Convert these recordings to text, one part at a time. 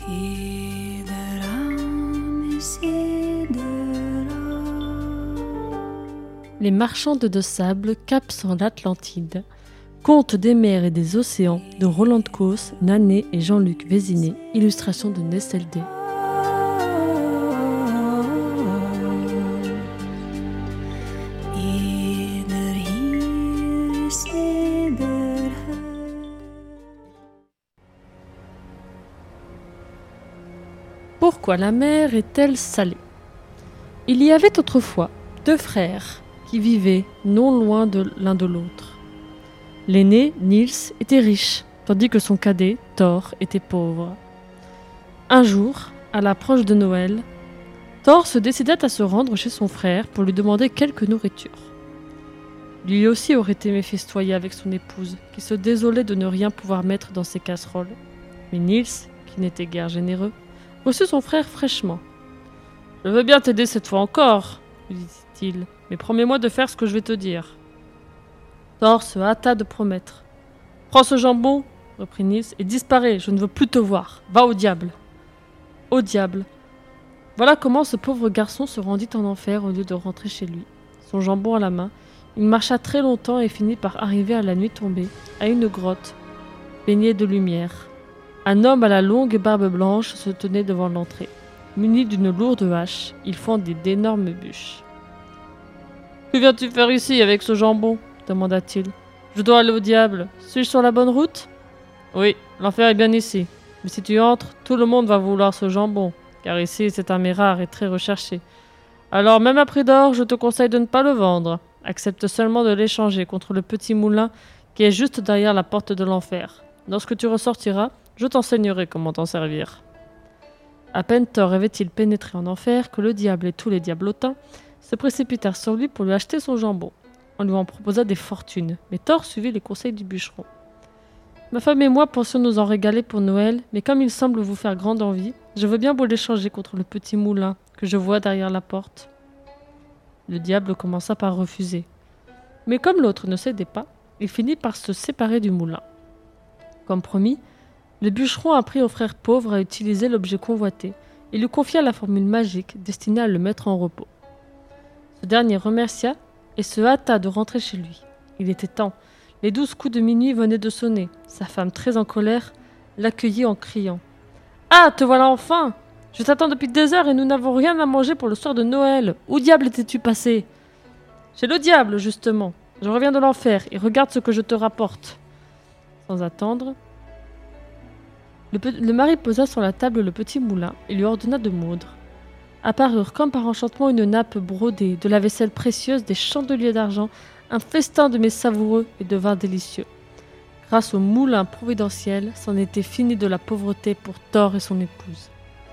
Les marchandes de sable capent sur l'Atlantide. Contes des mers et des océans de Roland Causse, Nané et Jean-Luc Vézinet, illustration de Nessel D. Pourquoi la mer est-elle salée ? Il y avait autrefois 2 frères qui vivaient non loin de l'un de l'autre. L'aîné, Niels, était riche, tandis que son cadet, Thor, était pauvre. Un jour, à l'approche de Noël, Thor se décida à se rendre chez son frère pour lui demander quelque nourriture. Lui aussi aurait aimé festoyer avec son épouse, qui se désolait de ne rien pouvoir mettre dans ses casseroles. Mais Niels, qui n'était guère généreux, reçut son frère fraîchement. « Je veux bien t'aider cette fois encore, lui dit-il, mais promets-moi de faire ce que je vais te dire. » Thor se hâta de promettre. « Prends ce jambon, reprit Niels, et disparais, je ne veux plus te voir. Va au diable. » Au diable. Voilà comment ce pauvre garçon se rendit en enfer au lieu de rentrer chez lui. Son jambon à la main, il marcha très longtemps et finit par arriver à la nuit tombée, à une grotte, baignée de lumière. Un homme à la longue barbe blanche se tenait devant l'entrée. Muni d'une lourde hache, il fendait d'énormes bûches. « Que viens-tu faire ici avec ce jambon ?» demanda-t-il. « Je dois aller au diable. Suis-je sur la bonne route ?»« Oui, l'enfer est bien ici. Mais si tu entres, tout le monde va vouloir ce jambon, car ici c'est un mets rare et très recherché. Alors même à prix d'or, je te conseille de ne pas le vendre. Accepte seulement de l'échanger contre le petit moulin qui est juste derrière la porte de l'enfer. Lorsque tu ressortiras, je t'enseignerai comment t'en servir. » À peine Thor avait-il pénétré en enfer que le diable et tous les diablotins se précipitèrent sur lui pour lui acheter son jambon. On lui en proposa des fortunes, mais Thor suivit les conseils du bûcheron. « Ma femme et moi pensions nous en régaler pour Noël, mais comme il semble vous faire grande envie, je veux bien vous l'échanger contre le petit moulin que je vois derrière la porte. » Le diable commença par refuser. Mais comme l'autre ne cédait pas, il finit par se séparer du moulin. Comme promis, le bûcheron apprit au frère pauvre à utiliser l'objet convoité et lui confia la formule magique destinée à le mettre en repos. Ce dernier remercia et se hâta de rentrer chez lui. Il était temps. Les 12 coups de minuit venaient de sonner. Sa femme, très en colère, l'accueillit en criant. « Ah, te voilà enfin ! Je t'attends depuis des heures et nous n'avons rien à manger pour le soir de Noël. Où diable étais-tu passé ?»« Chez le diable, justement. Je reviens de l'enfer et regarde ce que je te rapporte. » Sans attendre, le mari posa sur la table le petit moulin et lui ordonna de moudre. Apparurent comme par enchantement une nappe brodée, de la vaisselle précieuse, des chandeliers d'argent, un festin de mets savoureux et de vins délicieux. Grâce au moulin providentiel, c'en était fini de la pauvreté pour Thor et son épouse.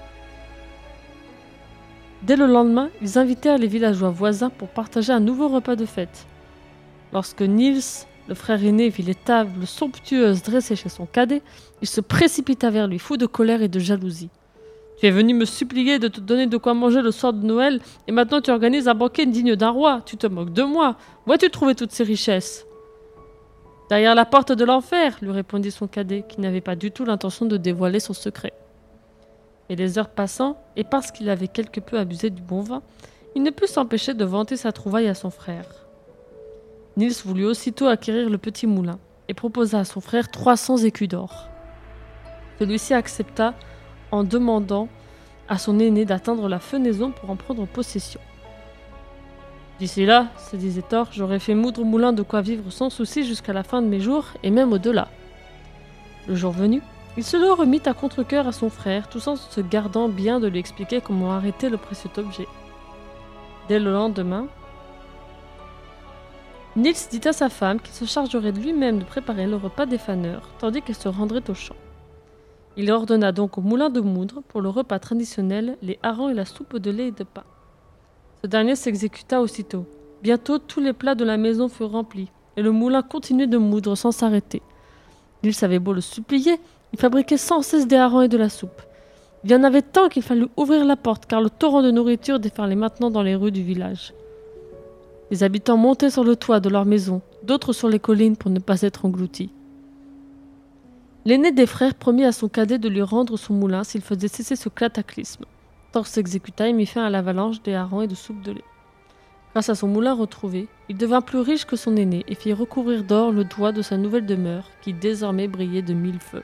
Dès le lendemain, ils invitèrent les villageois voisins pour partager un nouveau repas de fête. Lorsque Niels, le frère aîné, vit les tables somptueuses dressées chez son cadet, il se précipita vers lui, fou de colère et de jalousie. « Tu es venu me supplier de te donner de quoi manger le soir de Noël, et maintenant tu organises un banquet digne d'un roi. Tu te moques de moi. Où as-tu trouvé toutes ces richesses ?»« Derrière la porte de l'enfer, lui répondit son cadet, qui n'avait pas du tout l'intention de dévoiler son secret. Et les heures passant, et parce qu'il avait quelque peu abusé du bon vin, il ne put s'empêcher de vanter sa trouvaille à son frère. Niels voulut aussitôt acquérir le petit moulin, et proposa à son frère 300 écus d'or. Celui-ci accepta, en demandant à son aîné d'atteindre la fenaison pour en prendre possession. « D'ici là, se disait Thor, j'aurais fait moudre au moulin de quoi vivre sans souci jusqu'à la fin de mes jours, et même au-delà. » Le jour venu, il se le remit à contre-cœur à son frère, tout en se gardant bien de lui expliquer comment arrêter le précieux objet. Dès le lendemain, Niels dit à sa femme qu'il se chargerait de lui-même de préparer le repas des faneurs, tandis qu'elle se rendrait au champ. Il ordonna donc au moulin de moudre, pour le repas traditionnel, les harengs et la soupe de lait et de pain. Ce dernier s'exécuta aussitôt. Bientôt, tous les plats de la maison furent remplis, et le moulin continuait de moudre sans s'arrêter. Niels avait beau le supplier, il fabriquait sans cesse des harengs et de la soupe. Il y en avait tant qu'il fallut ouvrir la porte, car le torrent de nourriture déferlait maintenant dans les rues du village. Les habitants montaient sur le toit de leur maison, d'autres sur les collines pour ne pas être engloutis. L'aîné des frères promit à son cadet de lui rendre son moulin s'il faisait cesser ce cataclysme. Thor s'exécuta et mit fin à l'avalanche des harengs et de soupe de lait. Grâce à son moulin retrouvé, il devint plus riche que son aîné et fit recouvrir d'or le toit de sa nouvelle demeure, qui désormais brillait de 1000 feux.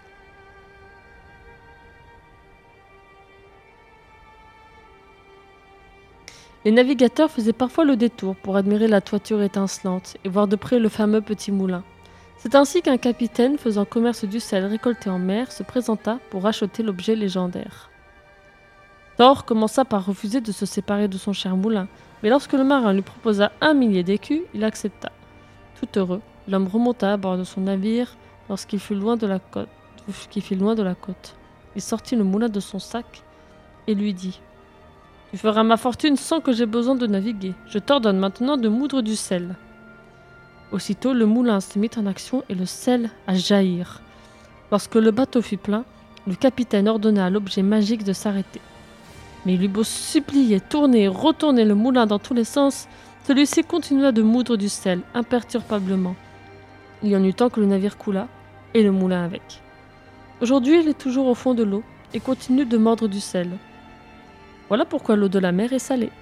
Les navigateurs faisaient parfois le détour pour admirer la toiture étincelante et voir de près le fameux petit moulin. C'est ainsi qu'un capitaine faisant commerce du sel récolté en mer se présenta pour acheter l'objet légendaire. Thor commença par refuser de se séparer de son cher moulin, mais lorsque le marin lui proposa 1 millier d'écus, il accepta. Tout heureux, l'homme remonta à bord de son navire lorsqu'il fut loin de la côte. Il sortit le moulin de son sac et lui dit « Tu feras ma fortune sans que j'aie besoin de naviguer. Je t'ordonne maintenant de moudre du sel. » Aussitôt, le moulin se mit en action et le sel à jaillir. Lorsque le bateau fut plein, le capitaine ordonna à l'objet magique de s'arrêter. Mais il eut beau supplier, tourner et retourner le moulin dans tous les sens, celui-ci continua de moudre du sel, imperturbablement. Il y en eut tant que le navire coula, et le moulin avec. Aujourd'hui, il est toujours au fond de l'eau, et continue de mordre du sel. Voilà pourquoi l'eau de la mer est salée.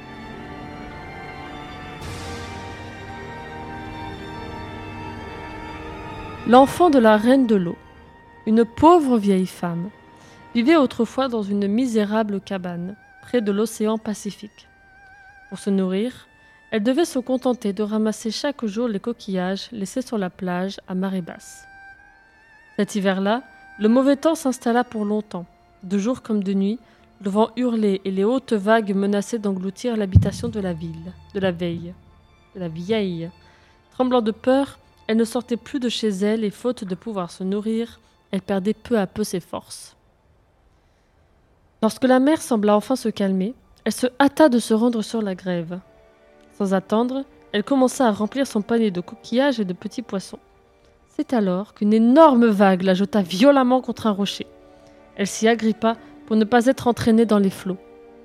L'enfant de la reine de l'eau, une pauvre vieille femme, vivait autrefois dans une misérable cabane, près de l'océan Pacifique. Pour se nourrir, elle devait se contenter de ramasser chaque jour les coquillages laissés sur la plage à marée basse. Cet hiver-là, le mauvais temps s'installa pour longtemps. De jour comme de nuit, le vent hurlait et les hautes vagues menaçaient d'engloutir l'habitation de la vieille. Tremblant de peur, elle ne sortait plus de chez elle et faute de pouvoir se nourrir, elle perdait peu à peu ses forces. Lorsque la mer sembla enfin se calmer, elle se hâta de se rendre sur la grève. Sans attendre, elle commença à remplir son panier de coquillages et de petits poissons. C'est alors qu'une énorme vague la jeta violemment contre un rocher. Elle s'y agrippa pour ne pas être entraînée dans les flots.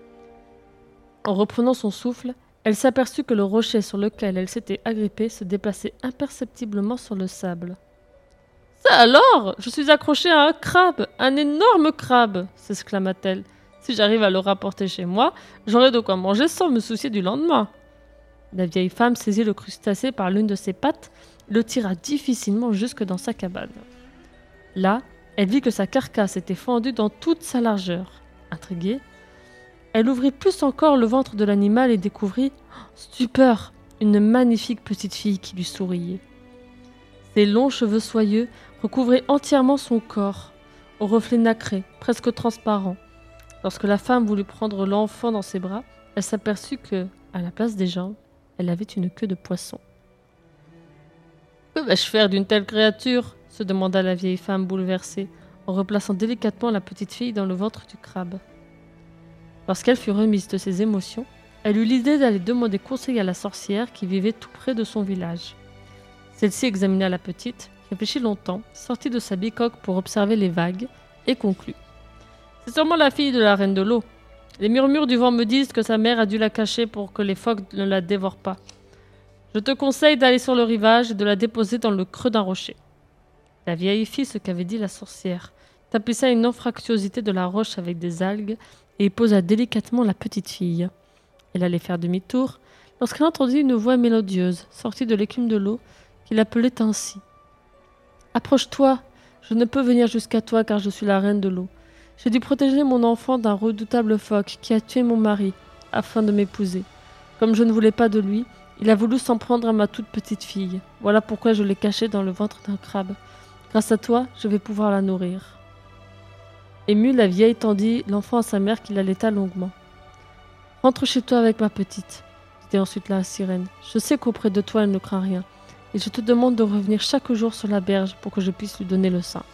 En reprenant son souffle, elle s'aperçut que le rocher sur lequel elle s'était agrippée se déplaçait imperceptiblement sur le sable. « Ça alors, je suis accrochée à un crabe, un énorme crabe !» s'exclama-t-elle. « Si j'arrive à le rapporter chez moi, j'aurai de quoi manger sans me soucier du lendemain. » La vieille femme saisit le crustacé par l'une de ses pattes et le tira difficilement jusque dans sa cabane. Là, elle vit que sa carcasse était fendue dans toute sa largeur. Intriguée, elle ouvrit plus encore le ventre de l'animal et découvrit, stupeur, une magnifique petite fille qui lui souriait. Ses longs cheveux soyeux recouvraient entièrement son corps, au reflet nacré, presque transparent. Lorsque la femme voulut prendre l'enfant dans ses bras, elle s'aperçut que, à la place des jambes, elle avait une queue de poisson. « Que vais-je faire d'une telle créature ?» se demanda la vieille femme bouleversée, en replaçant délicatement la petite fille dans le ventre du crabe. Lorsqu'elle fut remise de ses émotions, elle eut l'idée d'aller demander conseil à la sorcière qui vivait tout près de son village. Celle-ci examina la petite, réfléchit longtemps, sortit de sa bicoque pour observer les vagues, et conclut. « C'est sûrement la fille de la reine de l'eau. Les murmures du vent me disent que sa mère a dû la cacher pour que les phoques ne la dévorent pas. Je te conseille d'aller sur le rivage et de la déposer dans le creux d'un rocher. » La vieille fit ce qu'avait dit la sorcière, tapissa une anfractuosité de la roche avec des algues et y posa délicatement la petite fille. Elle allait faire demi-tour lorsqu'elle entendit une voix mélodieuse sortie de l'écume de l'eau qui l'appelait ainsi. « Approche-toi, je ne peux venir jusqu'à toi car je suis la reine de l'eau. J'ai dû protéger mon enfant d'un redoutable phoque qui a tué mon mari afin de m'épouser. Comme je ne voulais pas de lui, il a voulu s'en prendre à ma toute petite fille. Voilà pourquoi je l'ai cachée dans le ventre d'un crabe. Grâce à toi, je vais pouvoir la nourrir. » Émue, la vieille tendit l'enfant à sa mère qui l'allaita longuement. « Rentre chez toi avec ma petite, » dit ensuite la sirène. « Je sais qu'auprès de toi, elle ne craint rien, et je te demande de revenir chaque jour sur la berge pour que je puisse lui donner le sein. »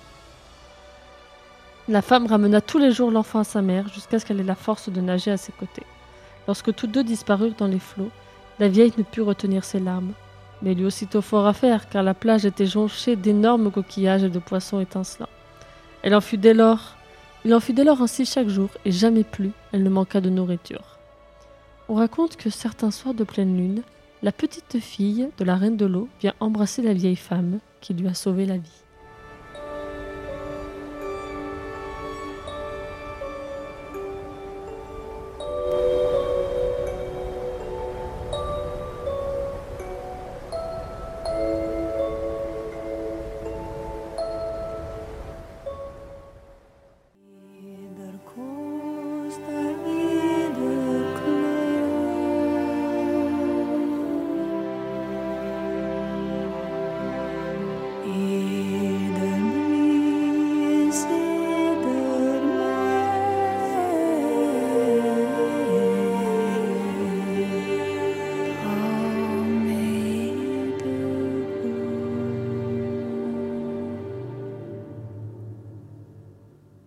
La femme ramena tous les jours l'enfant à sa mère jusqu'à ce qu'elle ait la force de nager à ses côtés. Lorsque tous deux disparurent dans les flots, la vieille ne put retenir ses larmes. Mais il eut aussitôt fort à faire, car la plage était jonchée d'énormes coquillages et de poissons étincelants. Il en fut dès lors ainsi chaque jour, et jamais plus elle ne manqua de nourriture. On raconte que certains soirs de pleine lune, la petite fille de la reine de l'eau vient embrasser la vieille femme qui lui a sauvé la vie.